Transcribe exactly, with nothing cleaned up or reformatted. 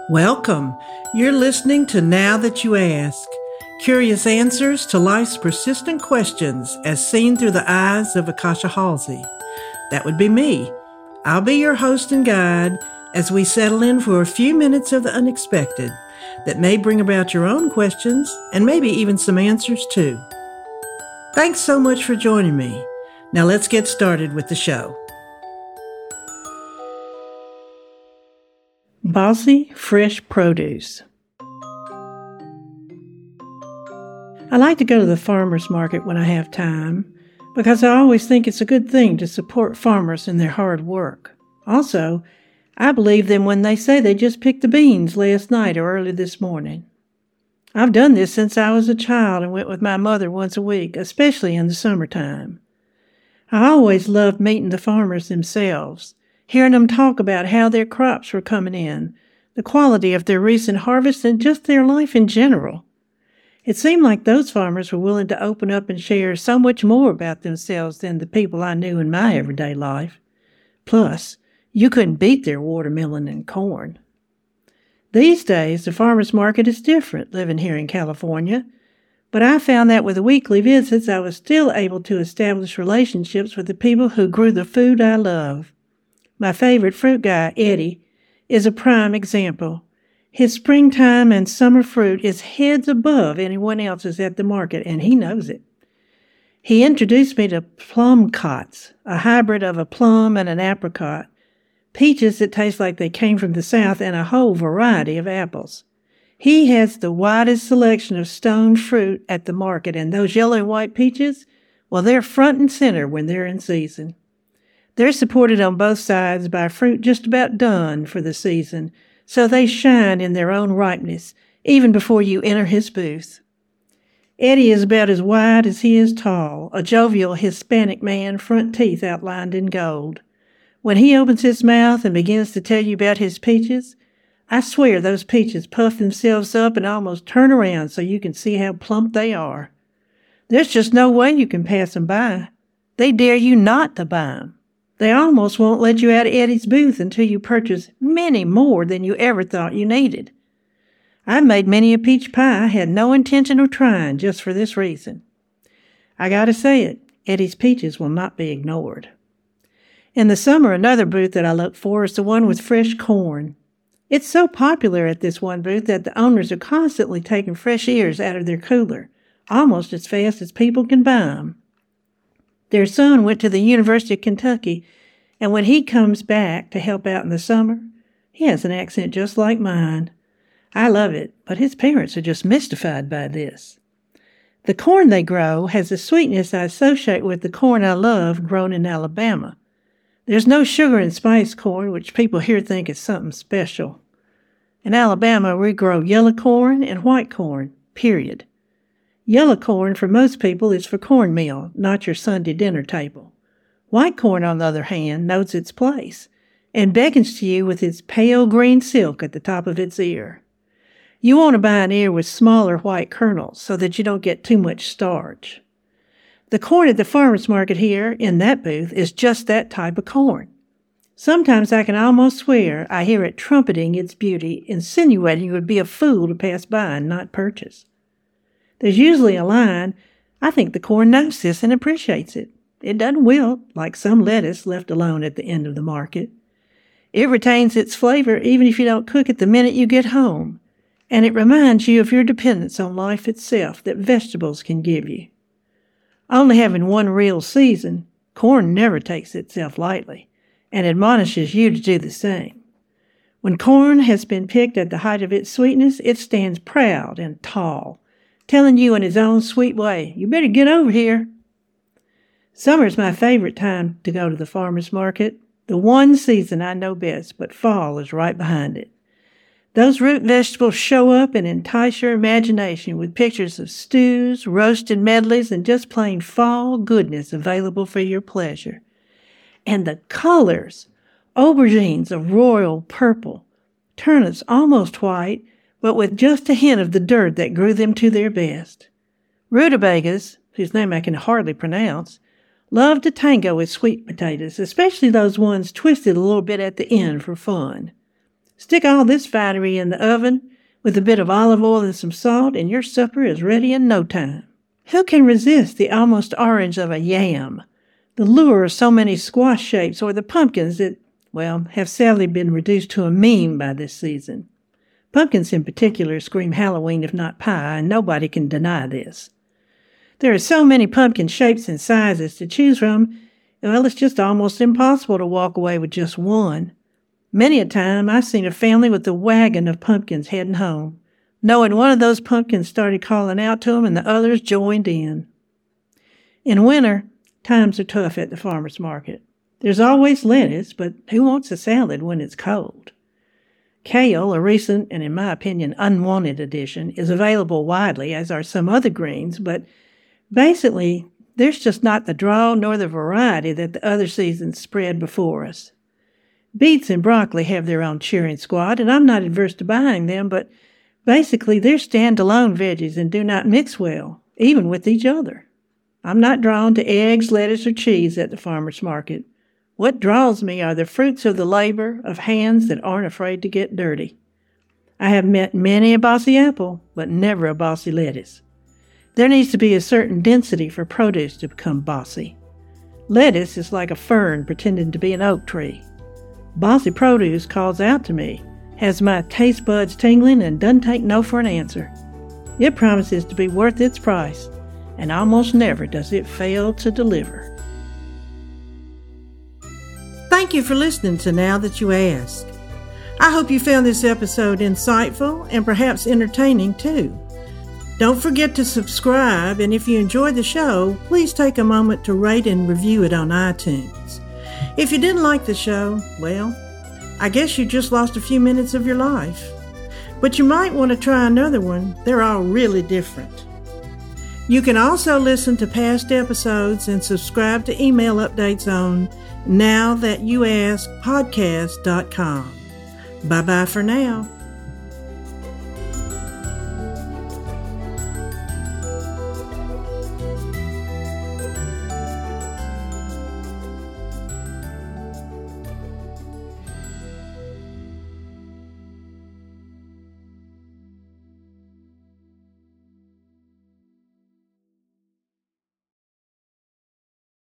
Welcome. You're listening to Now That You Ask, curious answers to life's persistent questions as seen through the eyes of Akasha Halsey. That would be me. I'll be your host and guide as we settle in for a few minutes of the unexpected that may bring about your own questions and maybe even some answers too. Thanks so much for joining me. Now let's get started with the show. Bossy Fresh Produce. I like to go to the farmer's market when I have time because I always think it's a good thing to support farmers in their hard work. Also, I believe them when they say they just picked the beans last night or early this morning. I've done this since I was a child and went with my mother once a week, especially in the summertime. I always loved meeting the farmers themselves, hearing them talk about how their crops were coming in, the quality of their recent harvest, and just their life in general. It seemed like those farmers were willing to open up and share so much more about themselves than the people I knew in my everyday life. Plus, you couldn't beat their watermelon and corn. These days, the farmers market is different living here in California, but I found that with the weekly visits, I was still able to establish relationships with the people who grew the food I love. My favorite fruit guy, Eddie, is a prime example. His springtime and summer fruit is heads above anyone else's at the market, and he knows it. He introduced me to plum cots, a hybrid of a plum and an apricot, peaches that taste like they came from the South, and a whole variety of apples. He has the widest selection of stone fruit at the market, and those yellow and white peaches, well, they're front and center when they're in season. They're supported on both sides by fruit just about done for the season, so they shine in their own ripeness even before you enter his booth. Eddie is about as wide as he is tall, a jovial Hispanic man, front teeth outlined in gold. When he opens his mouth and begins to tell you about his peaches, I swear those peaches puff themselves up and almost turn around so you can see how plump they are. There's just no way you can pass them by. They dare you not to buy them. They almost won't let you out of Eddie's booth until you purchase many more than you ever thought you needed. I've made many a peach pie I had no intention of trying just for this reason. I gotta say it, Eddie's peaches will not be ignored. In the summer, another booth that I look for is the one with fresh corn. It's so popular at this one booth that the owners are constantly taking fresh ears out of their cooler, almost as fast as people can buy them. Their son went to the University of Kentucky, and when he comes back to help out in the summer, he has an accent just like mine. I love it, but his parents are just mystified by this. The corn they grow has a sweetness I associate with the corn I love grown in Alabama. There's no sugar and spice corn, which people here think is something special. In Alabama, we grow yellow corn and white corn, period. Yellow corn for most people is for cornmeal, not your Sunday dinner table. White corn, on the other hand, knows its place and beckons to you with its pale green silk at the top of its ear. You want to buy an ear with smaller white kernels so that you don't get too much starch. The corn at the farmer's market here, in that booth, is just that type of corn. Sometimes I can almost swear I hear it trumpeting its beauty, insinuating you would be a fool to pass by and not purchase. There's usually a line. I think the corn knows this and appreciates it. It doesn't wilt like some lettuce left alone at the end of the market. It retains its flavor even if you don't cook it the minute you get home, and it reminds you of your dependence on life itself that vegetables can give you. Only having one real season, corn never takes itself lightly, and admonishes you to do the same. When corn has been picked at the height of its sweetness, it stands proud and tall, telling you in his own sweet way, you better get over here. Summer's my favorite time to go to the farmer's market, the one season I know best, but fall is right behind it. Those root vegetables show up and entice your imagination with pictures of stews, roasted medleys, and just plain fall goodness available for your pleasure. And the colors! Aubergines of royal purple, turnips almost white, but with just a hint of the dirt that grew them to their best. Rutabagas, whose name I can hardly pronounce, love to tango with sweet potatoes, especially those ones twisted a little bit at the end for fun. Stick all this finery in the oven with a bit of olive oil and some salt, and your supper is ready in no time. Who can resist the almost orange of a yam, the lure of so many squash shapes, or the pumpkins that, well, have sadly been reduced to a meme by this season? Pumpkins in particular scream Halloween if not pie, and nobody can deny this. There are so many pumpkin shapes and sizes to choose from, well, it's just almost impossible to walk away with just one. Many a time I've seen a family with a wagon of pumpkins heading home, knowing one of those pumpkins started calling out to them and the others joined in. In winter, times are tough at the farmer's market. There's always lettuce, but who wants a salad when it's cold? Kale, a recent and, in my opinion, unwanted addition, is available widely, as are some other greens, but basically, there's just not the draw nor the variety that the other seasons spread before us. Beets and broccoli have their own cheering squad, and I'm not adverse to buying them, but basically they're standalone veggies and do not mix well, even with each other. I'm not drawn to eggs, lettuce, or cheese at the farmer's market. What draws me are the fruits of the labor of hands that aren't afraid to get dirty. I have met many a bossy apple, but never a bossy lettuce. There needs to be a certain density for produce to become bossy. Lettuce is like a fern pretending to be an oak tree. Bossy produce calls out to me, has my taste buds tingling, and doesn't take no for an answer. It promises to be worth its price, and almost never does it fail to deliver. Thank you for listening to Now That You Ask. I hope you found this episode insightful and perhaps entertaining too. Don't forget to subscribe, and if you enjoyed the show, please take a moment to rate and review it on iTunes. If you didn't like the show, well, I guess you just lost a few minutes of your life. But you might want to try another one. They're all really different. You can also listen to past episodes and subscribe to email updates on now that you ask podcast dot com. Bye-bye for now.